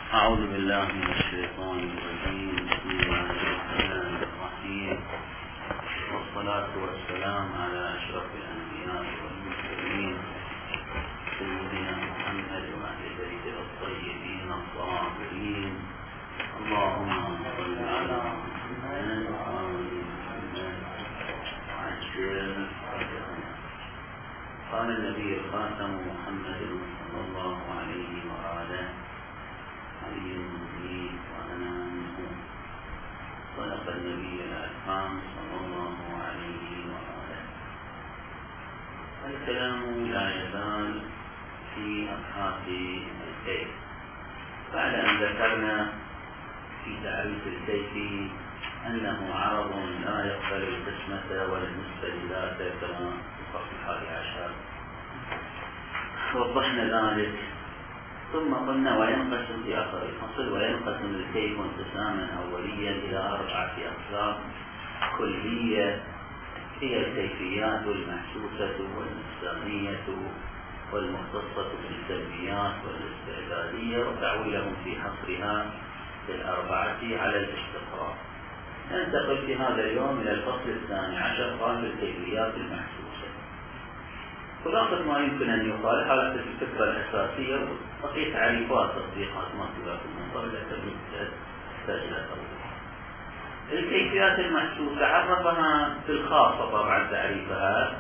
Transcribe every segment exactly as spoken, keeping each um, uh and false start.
أعوذ بالله من الشيطان الرجيم. بسم الله الرحمن الرحيم، والصلاة والسلام على أشرف الأنبياء والمرسلين سيدنا محمد وأهل بيته الطيبين الطاهرين. اللهم صل على محمد وآل محمد وعجل فرجهم. قال النبي الخاتم محمد صلى الله عليه وآله علي المبين وأنا منه. صدق النبي الأكرم صلى الله عليه وآله. الكلام لا يزال في أبحاث الكيف. بعد أن ذكرنا في تعريف الكيف أنه عرض لا يقبل القسمة ولا المستدلات كما في الفصل الحادي عشر، وضحنا ذلك. ثم قلنا وينقسم في آخر الفصل وينقسم الكيف انقساما أوليا إلى أربعة أقسام كلية، هي الكيفيات المحسوسة والنفسانية والمختصة بالسلبيات والاستعدادية، وتعويلهم في حصرها بالأربعة على الاستقرار. ننتقل في هذا اليوم إلى الفصل الثاني عشر قال الكيفيات المحسوسة. خلاصة ما يمكن أن يقال حالة الفكرة الأساسية وبقية تعريفات تطبيقات ما تبقى في المنظر التي تحتاج إلى توضيح. الكيفيات المحسوسة عرفها في الخاصة طبعا تعريفها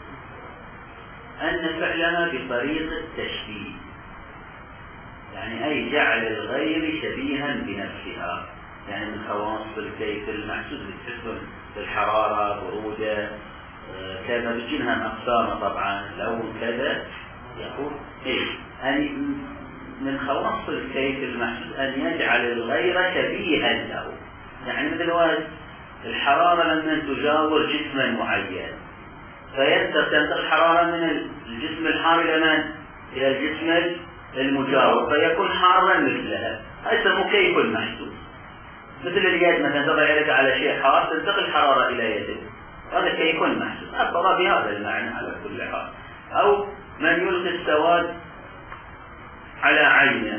أن فعلها بطريقة تشبيه، يعني أي جعل الغير شبيها بنفسها، يعني من خواص الكيف المحسوس بتحسن الحرارة، برودة، كذا بجنها أقسام طبعا، لون كذا يقول إيه أن من خواص الكيف المحسوس أن يجعل الغير شبيها له. يعني مثل الحرارة لما تجاور جسما معين فينتقل الحرارة من الجسم الحار إلى من؟ إلى الجسم المجاور فيكون حارا مثلها. هذا يسموه كيف المحسوس. مثل اليد مثلا تضع يدك على شيء حار تنتقل الحرارة إلى يدك، هذا كيف محسوس. أصلا بهذا المعنى على كل حال. أو من يلقي السواد على عينه،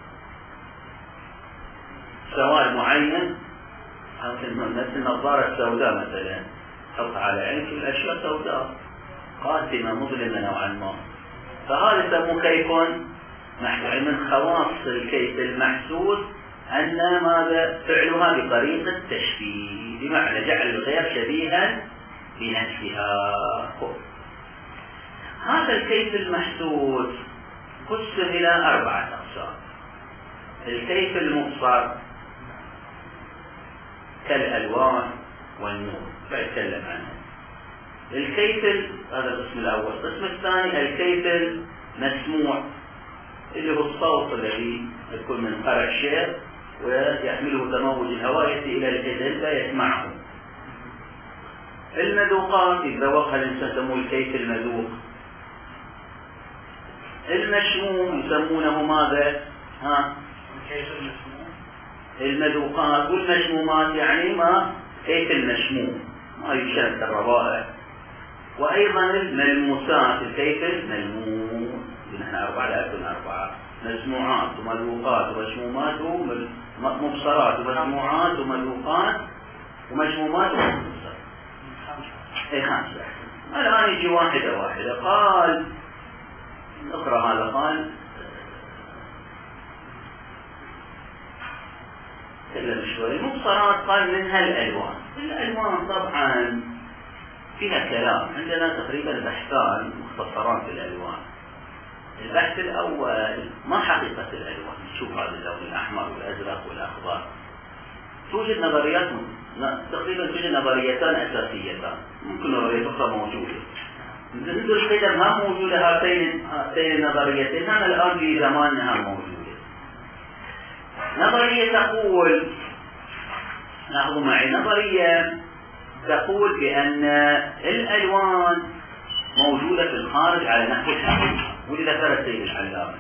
سواد معين، نفس النظارة السوداء مثلا تحط على عينك الأشياء سوداء قاتمة مظلمة نوعا ما، فهذا يسموه كيف محسوس. من خواص الكيف المحسوس أن ماذا فعلها بطريقة تشبيه، بمعنى جعل الغير شبيها بنفسها. هذا الكيف المحسوس قسم إلى أربعة أقسام. الكيف المبصر كالألوان والنور فأتكلم عنه. الكيف هذا القسم الأول. القسم الثاني الكيف المسموع اللي هو الصوت الذي يكون من قرع شيء ويحمله تموج الهواء يأتي إلى الجدل فيسمعه. المذوقات إذا وقع الإنسان يسموه الكيف المذوق. المشموم يسمونه ماذا؟ ها؟ الكيف المشموم. المذوقات والمشمومات يعني ما كيف المشموم ما يشاهد الروائح. وأيضا الملموسات الكيف الملموس. نحن أربعة لا يكون أربعة مسموعات ومذوقات ومشمومات ومبصرات ومسموعات ومذوقات ومشمومات ومبصرات. اي خمسة. الآن يجي واحدة واحدة. قال نقرأ هذا. قال تكلم شوي. المبصرات قال منها الألوان. الألوان طبعا فيها كلام، عندنا تقريبا بحثان مختصران في الألوان. البحث الأول ما حقيقة الألوان، نشوف هذا اللون الأحمر والأزرق والأخضر. توجد نظريات تقريبا توجد نظريتان أساسيتان، ممكن نظرية أخرى موجودة. منذ القدم ها موجودة هاتين هاتين النظريتين، هنا الآن في زمانها موجودة. نظرية تقول، لاحظوا معي، نظرية تقول بأن الألوان موجودة في الخارج على نحو الحقيقة، ولذا ذكر السيد العلامة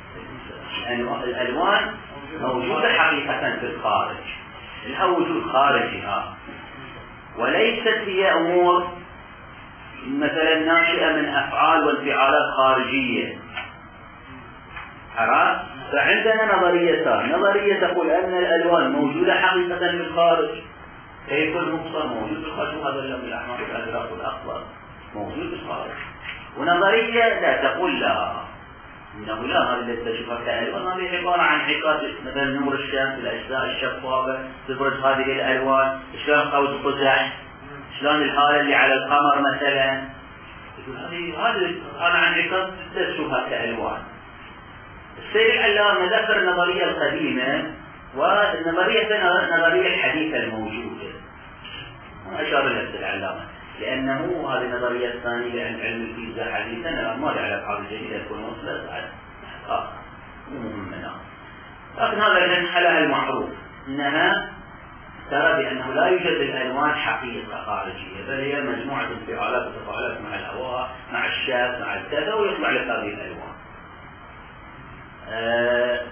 الألوان موجودة حقيقة في الخارج، لها وجود خارجها، وليست هي أمور مثلا ناشئة من أفعال وانفعالات خارجية. حرام. فعندنا نظريتان، نظرية تقول أن الألوان موجودة حقيقة في الخارج، كيف المبصر موجود في الخارج، وهذا اللون الأحمر والأزرق والأخضر موجود في الخارج. ونظرية لا تقول لا، إنه لا، هذا اللي تشوفها كألوان هذه عبارة عن حقائق، مثلا نور الشمس، الأجزاء الشفافة تبرز هذه الألوان، شلون قوس قزح، شلون الهالة اللي على القمر مثلا، هذه هذا هذا عن حقائق تشوفها كألوان. السيد العلامة ذكر النظرية القديمة والنظرية النظرية الحديثة الموجودة، أشار لها السيد العلامة لأنه هذه النظرية الثانية عن علم الفيزياء حديثا ما لها علاقة بالجديدة تكون وصلت بعد آخر مو مهمة. لكن هذا الحالة المعروف أنها ترى بأنه لا يوجد الألوان حقيقة خارجية، بل هي مجموعة انفعالات وتفاعلات مع الهواء مع الشمس مع الكذا ويطلع لك هذه الألوان. آه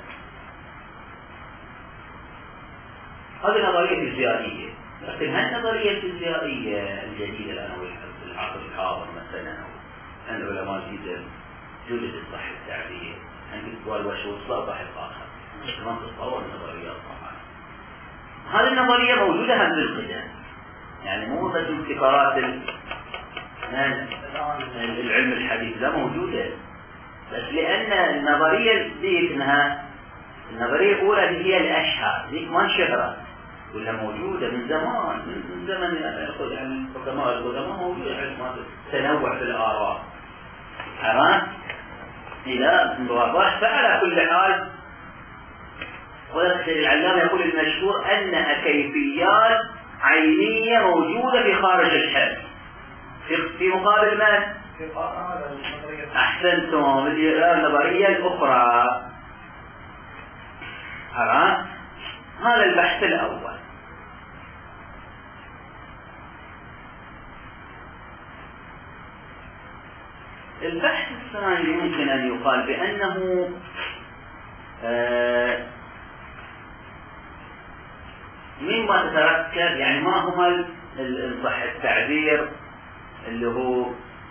هذه نظرية فيزيائية، لكن هالنظرية الفيزيائية الجديدة الآن في العصر الحاضر مثلا أن العلماء جديد جودة الصحة التعبية عند الدول وشو بحث آخر كمان تتصور النظريات طبعا. هذه النظرية موجودة هم بالقدم، يعني مو بس ابتكارات العلم الحديث، لا موجودة، بس لأن النظرية ذيك انها النظرية الأولى هي الأشهر، ذيك ما انشهرت ولا موجودة من زمان، من زمن يعني الحكماء القدماء موجودة تنوع في الآراء حرام إلى واضح. فعلى كل حال والسيد العلامة يقول المشهور أنها كيفيات عينية موجودة في خارج الحلم في مقابل من؟ أحسنتم، النظرية الأخرى. حرام. هذا البحث الأول. البحث الثاني يمكن أن يقال بأنه آه مما تتركب، يعني ما هو إن صح التعبير اللي هو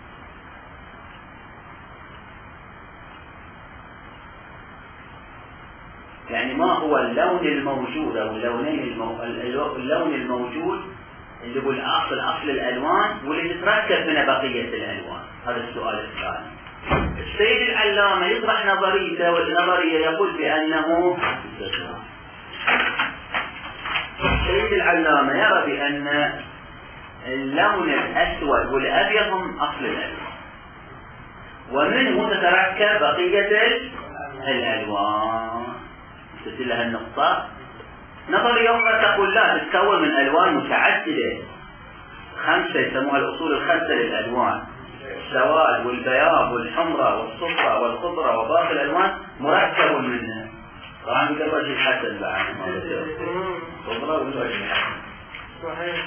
يعني ما هو اللون الموجود أو اللونين المو... اللون الموجود اللي هو الأصل أصل الألوان واللي تتركب من بقية الألوان. هذا السؤال الثاني. السيد العلامة يطرح نظريته، والنظرية يقول بأنه السيد العلامة يرى بأن اللون الأسود والأبيض هم أصل الألوان ومنه تتركب بقية الألوان. تسأل لها النقطة. نظرية أخرى تقول لا، تتكون من ألوان متعددة خمسة يسموها الأصول الخمسة للألوان، السواد والبياض والحمرة والصفرة والخضرة وباقي الألوان مركب منها. طبعا بقى وجه الحسن بعد خضرة والوجه الحسن صحيح.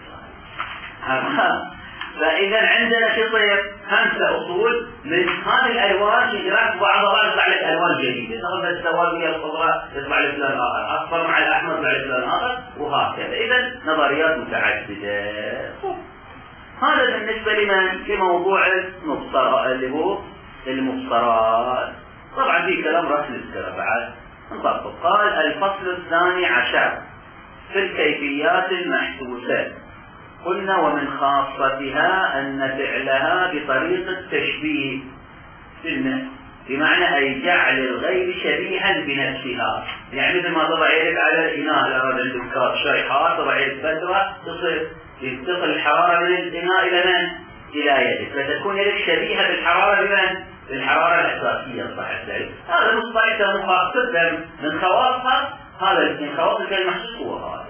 فإذا عندنا شطير خمسة أصول من هذه الألوان شجرات بعض بعض يطلع لك ألوان جديدة، تاخذ السواد ويا الخضراء يطلع لك لون آخر، أصفر مع الأحمر يطلع لك لون آخر، وهكذا. إذا نظريات متعددة. هذا بالنسبة لمن لموضوع المبصرات اللي هو المبصرات. طبعا في كلام راح نذكره بعد نطبق. قال الفصل الثاني عشر في الكيفيات المحسوسة. قلنا ومن خاصتها أن فعلها بطريقة التشبيه بمعنى أي جعل الغير شبيها بنفسها، يعني مثل ما تضع يدك على الإناء لو عندك شيء حار تضع يدك فترة تصير تنتقل الحرارة من الإناء إلى من؟ إلى يدك، فتكون يدك شبيهة بالحرارة بمن؟ بالحرارة الأساسية صحيح ذلك. هذا مصطلح مخاصة من خواصها، هذا من خواص المحسوس هو هذا.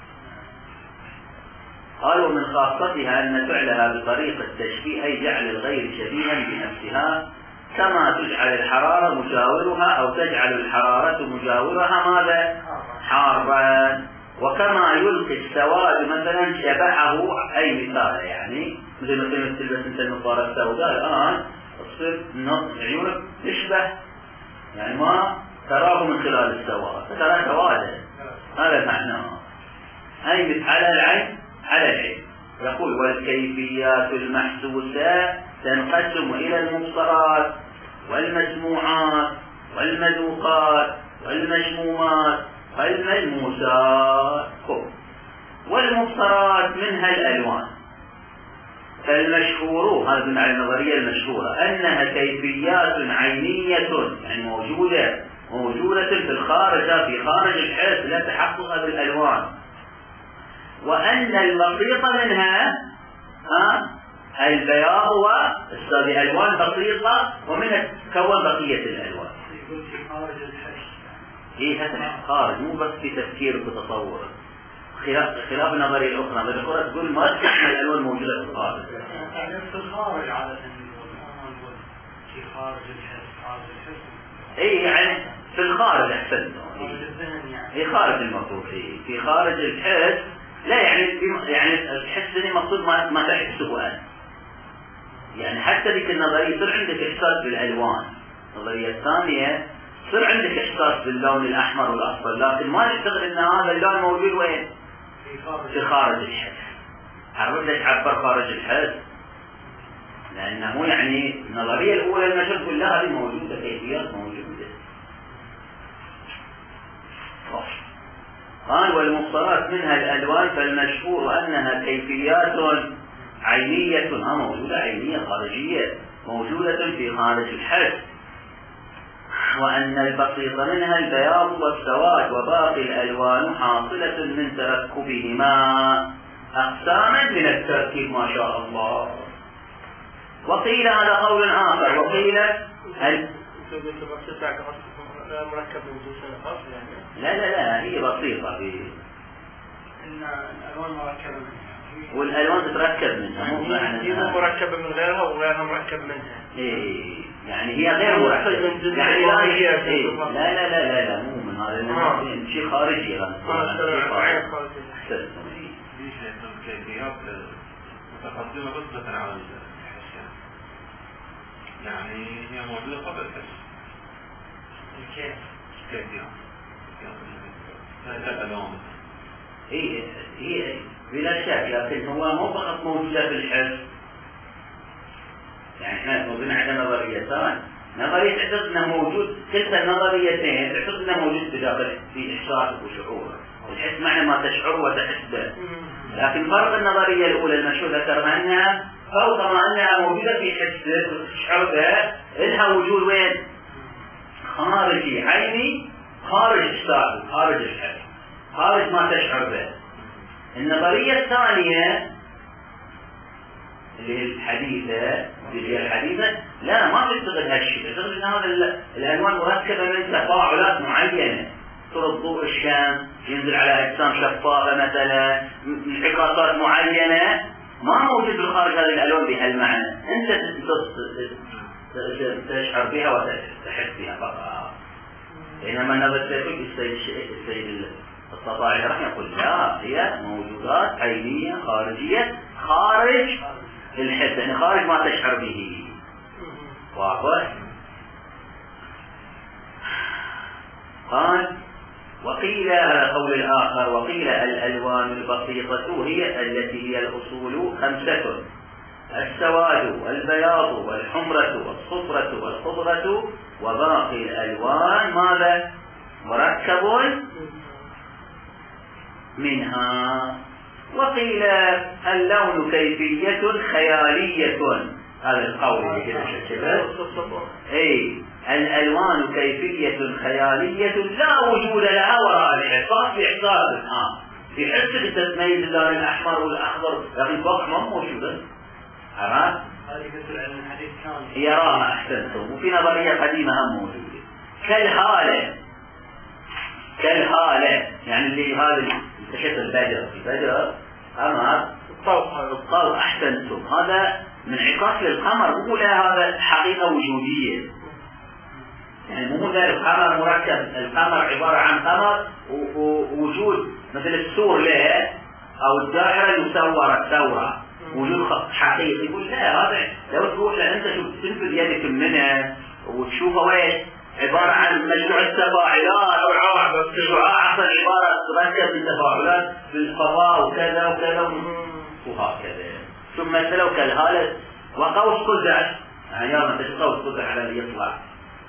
قالوا من خاصتها أن فعلها بطريقة التشبيه أي جعل الغير شبيها بنفسها، كما تجعل الحرارة مجاورها أو تجعل الحرارة مجاورها ماذا؟ حارا. وكما يلقي السواد مثلا شبهه، أي مثال يعني مثل مثل تلبس انت النظارة السوداء الآن تصير عيونك تشبه، يعني ما تراه من خلال السواد ترى سوادا، هذا معناه. أي على العين على العين. يقول والكيفيات المحسوسة تنقسم إلى المبصرات والمسموعات والمذوقات والمشمومات والملموسات، والمبصرات منها الألوان. فالمشهور، هذا على النظرية المشهورة، أنها كيفيات عينية يعني موجودة موجودة في الخارج في خارج الحس لا تحقق بالألوان، وأن البسيط منها ها البياض وبألوان بسيطة ومنها تتكون بقية الألوان. يقول في خارج الحس. إيه هذا خارج، مو بس في تفكيرك وتصورك، خلاف خلاف النظرية الأخرى. الأخرى تقول ما تحمل الألوان موجودة في الخارج. يعني في الخارج عادة في خارج الحس، خارج الحس. إيه يعني في الخارج أحسن. خارج الذهن يعني. في خارج المفروض في في خارج الحس، لا يعني يعني الحس هنا مقصود ما ما تحسه أنت. يعني حتى ذيك النظرية يصير عندك إحساس بالألوان، النظرية الثانية يصير عندك إحساس باللون الأحمر والأصفر، لكن ما تشتغل إن هذا اللون موجود وين؟ في خارج الحس. عرفت ليش عبر خارج الحس؟ لأنه يعني النظرية الأولى المشهد تقول لا هذه موجودة، كيفيات موجودة. قال والمبصرات منها الألوان، فالمشهور أنها كيفيات عينية ها موجودة عينية خارجية موجودة في خارج الحس، وأن البسيط منها البياض والسواد، وباقي الألوان حاصلة من تركبهما أقساما من التركيب ما شاء الله. وقيل هذا قول آخر، وقيل هل لا لا لا هي بسيطة في إن الألوان مركبة منها، والألوان تتركب منها، مو هي مركبة من غيرها وغيرها مركب منها. إيه يعني هي غير مركبة، يعني لا هي إيه لا لا لا لا لا مو من هذا شيء خارجي غير خارجي. ليش لأن الكيفيات متقدمة بس على الحس، يعني هي موجودة قبل الحس. كيف؟ كيفيات لا الألوان هي هي بلا شك، لكن هو مو فقط موجودة في الحس. يعني احنا موجودين عندنا نظريتان، نظرية تعتقد انه موجود، كلتا النظريتين تعتقد انه موجود في داخل في احساسك وشعورك، والحس معنى ما تشعر وتحس به. لكن فرق النظرية الأولى المشهور ذكرها أنها فوق ما أنها موجودة في حسك وتشعر بها، لها وجود وين؟ خارجي عيني، خارج إحساسك، خارج الحس، خارج ما تشعر به. النظرية الثانية اللي هي الحديثة اللي هي الحديثة لا ما تشتغل هالشيء، تشتغل أن هذا الألوان مركبة من تفاعلات معينة، طرق ضوء الشمس ينزل على أجسام شفافة مثلا، انعكاسات معينة ما موجود بالخارج هذه الألوان بهالمعنى، أنت تشعر بها وتحس بها فقط. بينما النظرية السيد السيد الطباعي راح يقول لا هي موجودات عينية خارجية خارج الحس، يعني خارج ما تشعر به. واضح؟ قال وقيل على قول الآخر، وقيل الألوان البسيطة هي التي هي الأصول خمسة: السواد والبياض والحمرة والصفرة والخضرة، وباقي الألوان ماذا؟ مركب منها. وقيل اللون كيفية خيالية، هذا القول اللي كده شكله اي الألوان كيفية خيالية لا وجود لها وراء الإحساس في إحساسك. ها في حسك تتميز اللون الأحمر والأخضر، لكن فوق ما موجودة. عرفت؟ هذه مثل علم الحديث كان يراها أحسنتم. وفي نظرية قديمة هم موجودة كالهالة، كالهالة يعني اللي هذا انتشت البدر، البدر أمر الضوء، الضوء أحسنتم، هذا من انعكاس للقمر، مو هذا حقيقة وجودية. يعني مو ذلك القمر مركب، القمر عبارة عن قمر ووجود مثل السور له أو الدائرة المسورة ثورة، وجود حقيقي. يقول لا هذا لو تروح لأنت تنفذ يدك منه وتشوفه وين عبارة عن مجموعة تفاعلات أو شعاع، شعاع أصلا عبارة تركب من تفاعلات في الفضاء وكذا وكذا وهكذا. ثم مثلوا كالهالة وقوس قزح، يعني يوم تشوف قوس قزح على اللي يطلع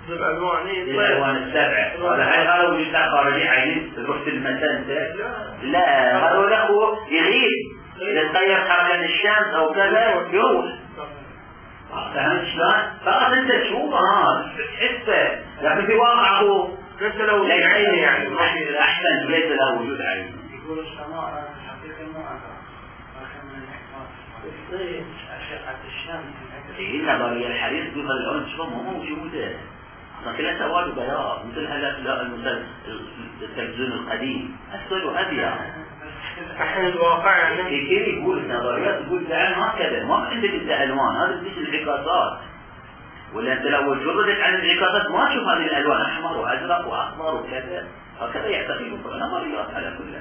الألوان الألوان السبعة. هذا هذا وجود خارجي عين تروح تلمسه أنت؟ لا، هذا له يغيب إذا تغير حركة الشمس أو كذا يروح. فهمت شلون؟ فقط أنت تشوفه هذا تحسه، لكن في واقعه ليس له وجود عيني يعني. أحسن ليس له وجود عيني. يقول السماء الحقيقة مو أثر، لكن من الإحساس أشعة الشمس. إيه النظرية الحديث تقول هالعلم شلون مو موجودة، أصلا كلها سواد وبياض مثل هلا المثل التلفزيون القديم أسود وأبيض. أحيان الواقع يعني. كيف يقول النظريات تقول فعلا هكذا، ما عندك أنت ألوان، هذا بس الانعكاسات. ولا أنت لو جردت عن الانعكاسات ما تشوف هذه الألوان أحمر وأزرق وأحمر وكذا، هكذا يعتقدون نظريات على كلها.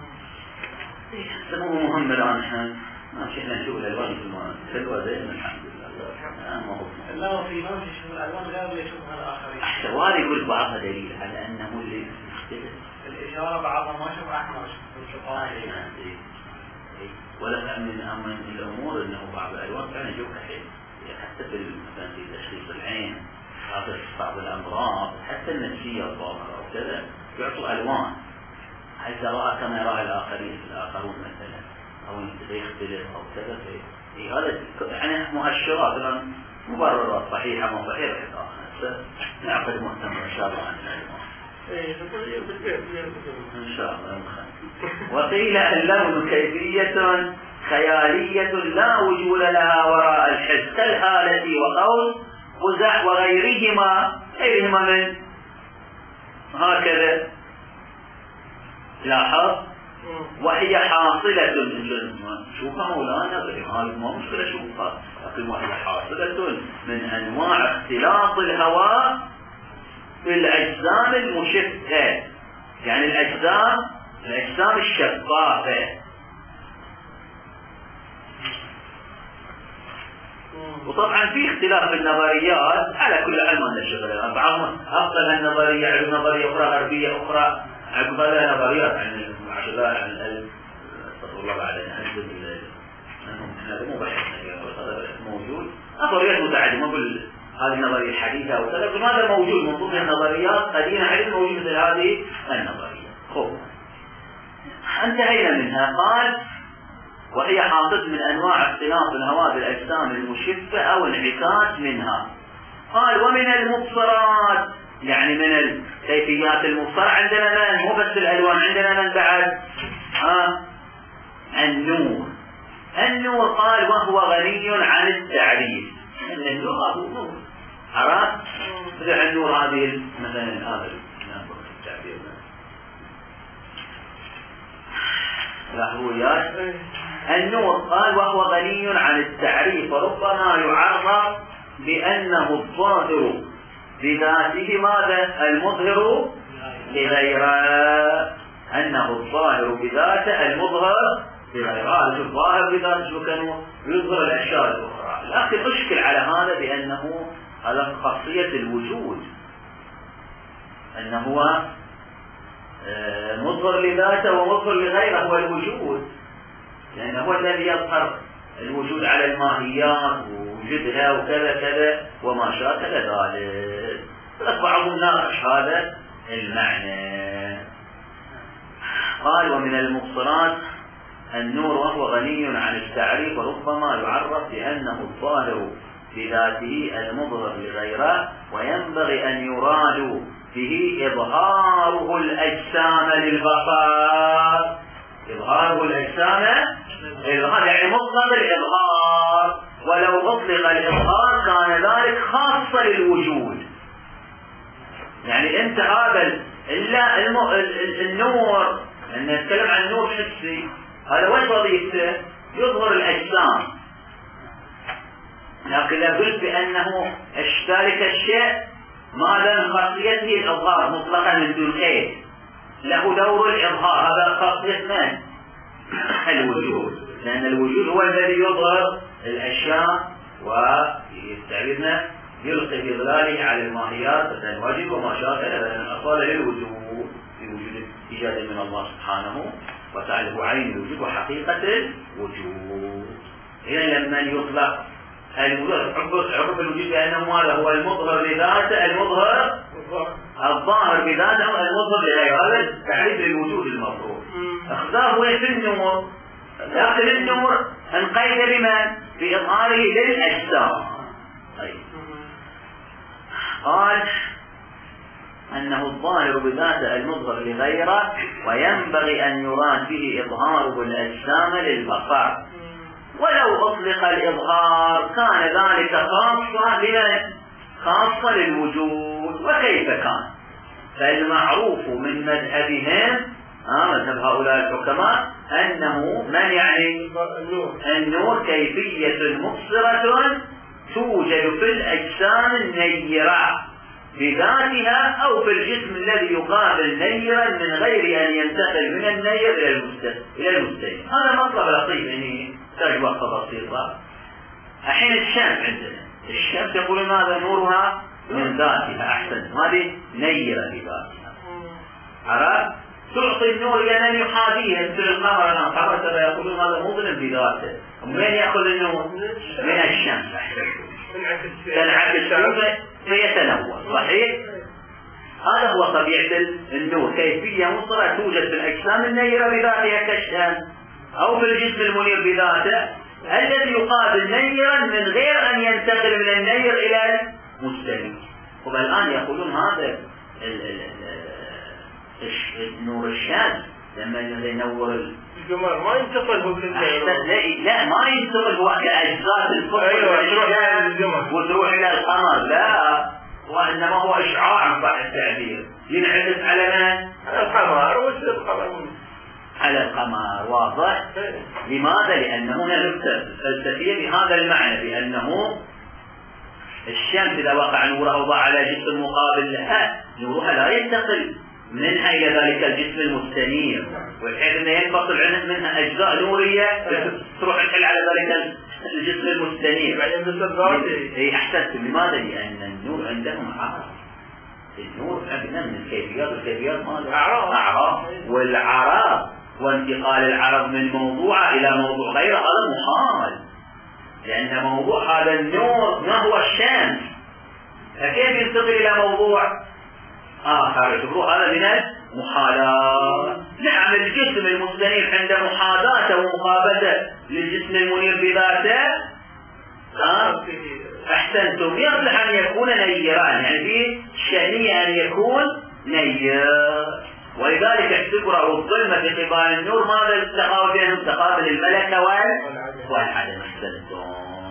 سبب مهم الآن إحنا ما شئنا نشوف الألوان في الماء حلوة زين الحمد لله. ما هو لا في ناس يشوف الألوان غير اللي يشوفها الآخرين. السؤال يقول بعضها دليل على أنه اللي يختلف. الإشارة بعضها ما يشوف أحمر يشوف ولا من أمر الأمور أنه بعض الألوان كان يشوفها حلو، حتى في مثلا في تشخيص العين، هذا بعض الأمراض حتى النفسية الظاهرة وكذا يعطوا ألوان حتى رأى كما يرى الآخرين الآخرون مثلا أو يختلف أو كذا. في هذا يعني مؤشرات الآن مبررات صحيحة ما صحيحة حتى نعقد مؤتمر إن شاء الله عن الألوان إن شاء الله. وقيل اللون كيفية خيالية لا وجود لها وراء الحس كالهالة وقول قزح وغيرهما غيرهما من هكذا. لاحظ وهي حاصلة شوفها مولانا هذه ما مشكلة شوفها، لكن وهي حاصلة من أنواع اختلاط الهواء في الأجسام المشفة، يعني الأجسام الأجسام الشفافة. وطبعا في اختلاف في النظريات على كل علم أن الشغل بعضهم أفضل النظرية على نظرية أخرى غربية أخرى عقب لها نظريات عن العشباء عن الألف استغفر الله بعد أن أحسب أنهم هذا مو بحثنا هذا بحث موجود نظريات متعددة ما أقول هذه النظرية الحديثة أو كذا، لكن هذا موجود من ضمن النظريات قديمة علم موجود مثل هذه النظرية. خب انتهينا منها. قال وهي حاصلة من أنواع اختلاط الهواء بالأجسام المشفة أو انعكاس منها. قال ومن المبصرات يعني من الكيفيات المبصرة عندنا من مو بس الألوان، عندنا من بعد ها النور. النور قال وهو غني عن التعريف، ان النور هو نور عرفت مثل النور هذه مثلا هذا التعبير لاحظوا النور قال وهو غني عن التعريف وربما يعرف بأنه الظاهر بذاته ماذا المظهر لغيره، أنه الظاهر بذاته المظهر لغيره. الظاهر بذاته شو كانوا يظهر الأشياء الأخرى، لكن أشكل على هذا بأنه هذا خاصية الوجود، أنه هو مظهر لذاته ومظهر لغيره هو الوجود، لأنه هو الذي يظهر الوجود على الماهيات ووجودها وكذا كذا وما شاكل ذلك. بعضهم ناقش هذا المعنى. قال ومن المبصرات النور وهو غني عن التعريف وربما يعرف بأنه الظاهر بذاته المظهر لغيره، وينبغي أن يراد به إظهاره الأجسام للبصر. إظهاره الأجسام الإظهار يعني مطلق الإظهار، ولو أطلق الإظهار كان ذلك خاصة للوجود. يعني أنت هذا النور أن نتكلم عن نور حسي هذا وش وظيفته؟ يظهر الأجسام، لكن لا قلت بأنه ذلك الشيء ماذا خاصيته الإظهار مطلقا من دون قيد، له دور الإظهار. هذا خاصية من؟ الوجود، لأن الوجود هو الذي يظهر الأشياء ويستعرضنا يلقي بظلاله على الماهيات مثل الواجب وما شاكل، لأن الأصال للوجود في وجود إيجاد من الله سبحانه وتعالى هو عين الوجود وحقيقة الوجود. إذا لما يطلق عرف الوجود بأنه هذا هو المظهر لذاته، المظهر الظاهر بذاته المظهر لغيره. هذا تعريف للوجود المفروض. اختار وين في النور، داخل النور انقيد بمن؟ بإظهاره للأجسام. طيب. قال أنه الظاهر بذاته المظهر لغيره، وينبغي أن يراد به إظهاره الأجسام للبصر. ولو أطلق الإظهار كان ذلك خاصة لمن؟ خاصة للوجود. وكيف كان؟ فالمعروف من مذهبهم آه مذهب هؤلاء الحكماء أنه من يعني النور كيفية مبصرة توجد في الأجسام النيرة بذاتها أو في الجسم الذي يقابل نيرا من غير أن ينتقل من النير إلى المستنير. هذا مطلب لطيف يعني تحتاج وقفة بسيطة. الحين الشمس عندنا، الشمس يقولون هذا نورها من ذاتها، أحسن هذه نيرة بذاتها. عرفت؟ تعطي النور إلى من يحاذيها مثل القمر. أنا قمر ترى يقولون هذا مظلم بذاته. ومن يأخذ النور؟ من الشمس. أحسن تنعكس فيتنور. صحيح؟ هذا هو طبيعة النور، كيفية مبصرة توجد في الأجسام النيرة بذاتها كالشمس أو في الجسم المنير بذاته الذي يقابل نيرا من غير أن ينتقل من النير إلى المستنير. والآن يقولون هذا النور الشمس لما ينور القمر ما ينتقل هو لا, لا ما ينتقل هو كأجزاء الفضل. أيوة وتروح إلى القمر، لا، وإنما هو إشعاع صح التعبير، ينعكس على من؟ على القمر ويصير القمر على القمر. واضح؟ لماذا؟ لأنه هنا الفلسفية بهذا المعنى، بأنه الشمس إذا وقع نورها وضع على جسم مقابل لها نورها لا ينتقل منها إلى ذلك الجسم المستنير، وبحيث أنه ينفصل منها أجزاء نورية تروح تحل على ذلك الجسم المستنير. أي أحسنتم. لماذا؟ لأن النور عندهم عرض. النور عندنا من الكيفيات، والكيفيات ماذا؟ أعراض. والعرض وانتقال العرض من موضوع إلى موضوع غيره هذا محال، لأن موضوع هذا النور ما هو الشمس، فكيف ينتقل إلى موضوع آخر؟ يعتبروه هذا من المحالات. نعم الجسم المستنير عند محاذاته ومقابلته للجسم المنير بذاته آه. أحسنتم، يصلح أن يكون نيران، يعني في شأنية أن يكون نير. ولذلك اعتبروا الظلمة في قبال النور ماذا التقابل بينهم؟ تقابل الملكة والعدم. أحسنتم.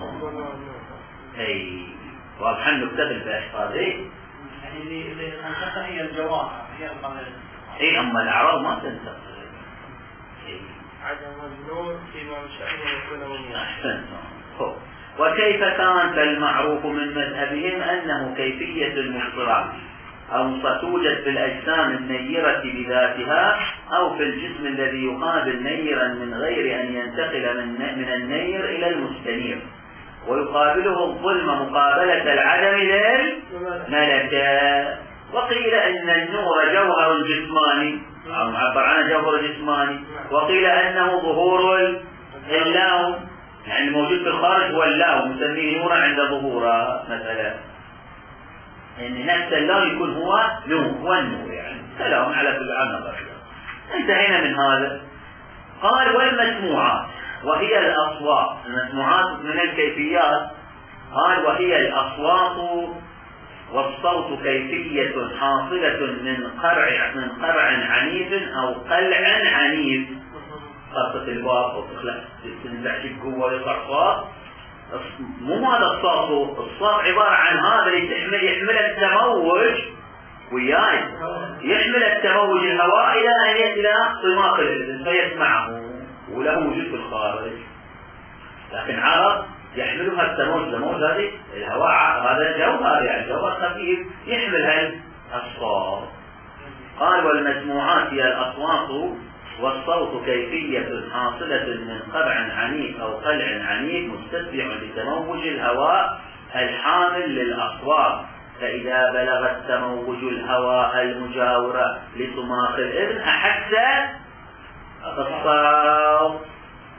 أي واضح نكتب بإحفاظه. اللي اللي تنتقل هي الجواهر هي القمر. اي اما الاعراض ما تنتقل. عدم النور فيما شأنه يكون منيرا. احسنتم. وكيف كان؟ فالمعروف من مذهبهم انه كيفية المبصرة او ستوجد في الاجسام النيرة بذاتها او في الجسم الذي يقابل نيرا من غير ان ينتقل من من النير الى المستنير، ويقابله الظلم مقابلة العدم للملكة. وقيل أن النور جوهر جسماني أو معبر عنه جوهر جسماني، وقيل أنه ظهور اللون، يعني الموجود في الخارج هو اللون نسميه نورا عند ظهوره مثلا، يعني نفس اللون يكون هو نور، هو النور، يعني سلام على كل عام. انتهينا من هذا. قال والمسموعات وهي الأصوات. المسموعات من الكيفيات. قال وهي الأصوات والصوت كيفية حاصلة من قرع من قرع عنيف أو قلع عنيف. خاصة الباب وتخلق تنزع بقوة ويطلع صوت. مو هذا الصوت، الصوت عبارة عن هذا اللي يحمل يحمل التموج وياي، يحمل التموج الهواء إلى أن يصل صماخ الإذن فيسمعه وله وجود في الخارج، لكن عرض يحملها التموج لموج هذه الهواء، هذا الجوهر يعني جوهر خفيف يحمل الصوت. قال والمسموعات هي الأصوات والصوت كيفية حاصلة من قرع عنيف أو قلع عنيف مستتبع لتموج الهواء الحامل للأصوات، فإذا بلغ التموج الهواء المجاورة لصماخ الإذن أحس الصوت.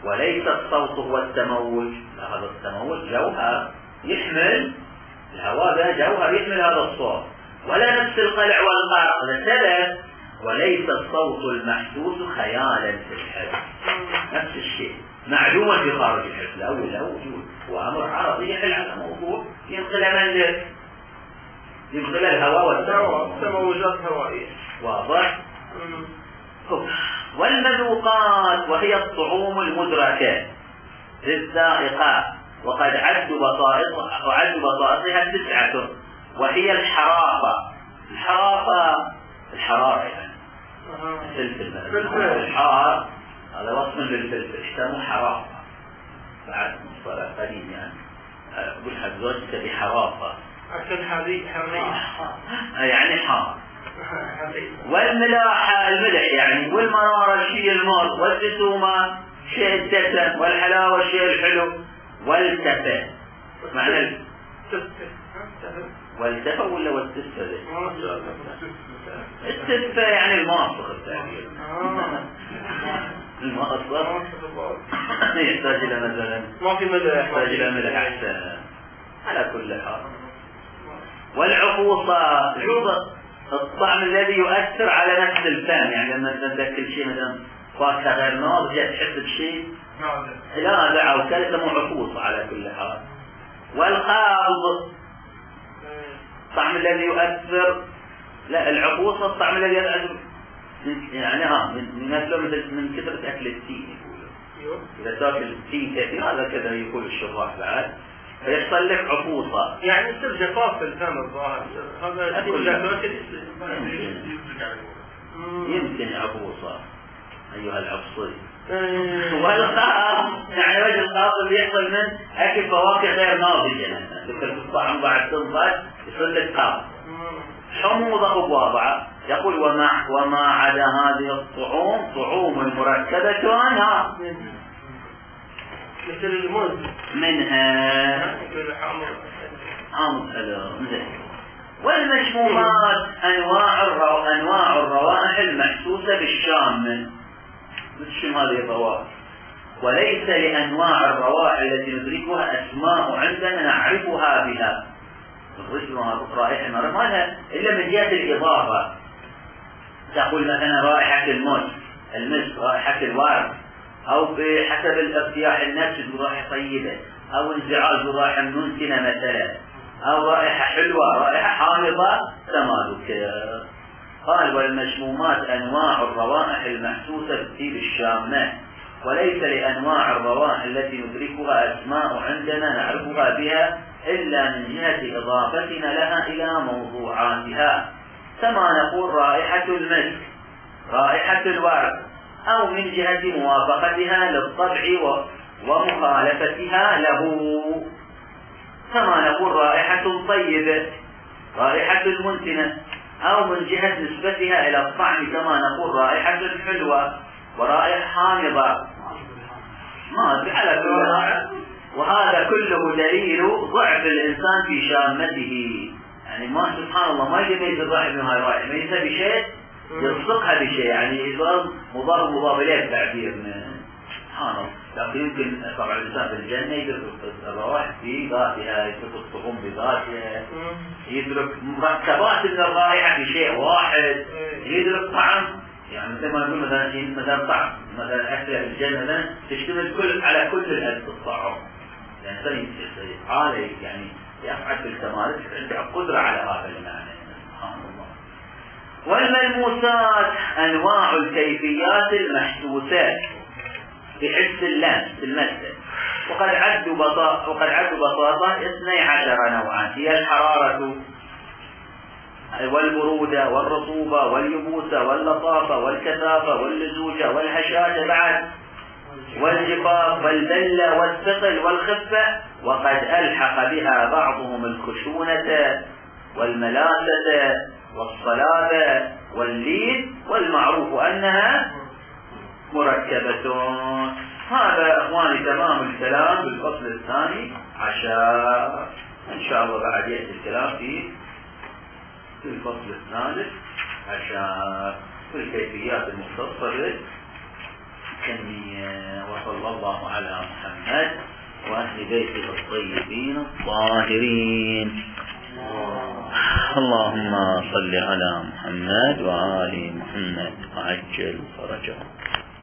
وليس الصوت هو التموج. هذا التموج جوهر يحمل الهواء، ده جوهر يحمل هذا الصوت، ولا نفس القلع والقرع لسبب، وليس الصوت المحسوس خيالا في الحس. نفس الشيء معلومة في خارج الحس، لا ولا وجود، وأمر عرضي يحل على موضوع ينقل من ينقل الهواء والتموجات هوائية. واضح؟ والمذوقات وهي الطعوم المدركة للذائقة، وقد عد بسائطها وعد بسائطها تسعة، وهي الحرارة. الحرارة الحرارة يعني الفلفل الحار، هذا وصف للفلفل يسموه حرارة بعد مصطلح قديم يعني. أقول حق زوجتك بحرارة أكل حريق حريق يعني حار. والملاحة الملح يعني، والمرارة الشيء المر، والدسومة شيء الدسم، والحلاوة الشيء الحلو، والتفة معنى التفة والتفة ولا والتفة ذي التفة يعني الماصخ التأكيد الماصخ يحتاج إلى مثلا ما في ملح، يحتاج إلى ملح أحسن على كل حال. والعفوصة الطعم الذي يؤثر على نفس الفم، يعني لما تأكل شيء مثلا فاكهة غير ناضجة تحس بشيء لا لا أو كذا مو عفوصة على كل حال. والخاض الطعم الذي يؤثر، لا العفوصة الطعم الذي يؤثر يعني ها من مثل من كثرة أكل التين يقولوا، إذا تأكل التين كثير هذا كذا يقول الشراح بعد فيحصل لك عفوصة، يعني يصير جفاف في الفم الظاهر. هذا يمكن عفوصة أيها العفصي. والخاض يعني وجه الخاض اللي يحصل من أكل فواكه غير ناضجة، تذكر الطعم بعد تنضج يصير لك خاض. حموضة واضعة يقول وما وما عدا هذه الطعوم طعوم مركبة عنها مثل الموز منها حامض حلو زين. والمشمومات أنواع الرو... أنواع الروائح المحسوسة بالشام، مثل هذه الروائح، وليس لأنواع الروائح التي ندركها أسماء عندنا نعرفها بها. اسمها رائحة ما لها إلا من جهة الإضافة. تقول مثلا رائحة المسك المسك رائحة الورد، أو بحسب الارتياح النفسي رائحة طيبة، أو انزعاج رائحة منتنة مثلا، أو رائحة حلوة رائحة حامضة تمالك. قال والمشمومات أنواع الروائح المحسوسة بالشامة، وليس لأنواع الروائح التي ندركها أسماء عندنا نعرفها بها إلا من جهة إضافتنا لها إلى موضوعاتها، كما نقول رائحة المسك رائحة الورد، أو من جهة موافقتها للطبع ومخالفتها له، كما نقول رائحة طيبة رائحة منتنة، أو من جهة نسبتها إلى الطعم كما نقول رائحة حلوة ورائحة حامضة. ما أدري على كل حال، وهذا كله دليل ضعف الإنسان في شامته. يعني ما سبحان الله ما يميز الرائحة من هاي الرائحة، يميزها بشيء يصدقها بشيء، يعني إضراب مضاف مضاف إليه التعبير سبحان الله. لكن يمكن طبعا الإنسان في الجنة يدرك الروائح في ذاتها، يدرك الطعوم بذاتها، يدرك مركبات من الرائحة في شيء واحد، يدرك طعم، يعني مثل ما نقول مثلا مثلا طعم مثلا أكل الجنة مثلا تشتمل كل على كل الأكل الطعم، يعني سني عالي يعني يفعل بالكمال عنده قدرة على هذا المعنى سبحان الله. والملموسات أنواع الكيفيات المحسوسات بحس اللمس المسة، وقد عدوا بساطة وقد عدوا بساطة اثني عشر نوعا، هي الحرارة والبرودة والرطوبة واليبوسة واللطافة والكثافة واللزوجة والهشاشة بعد والجفاف والبلة والثقل والخفة، وقد ألحق بها بعضهم الخشونة والملاسة والصلابة واللين، والمعروف أنها مركبة. هذا أخواني تمام الكلام بالفصل الثاني عشر، إن شاء الله بعد يأتي الكلام في في الفصل الثالث عشر في الكيفيات المختصة التنمية. وصلى الله على محمد وأهل بيته الطيبين الطاهرين. اللهم صل على محمد وآل محمد وعجل فرجهم.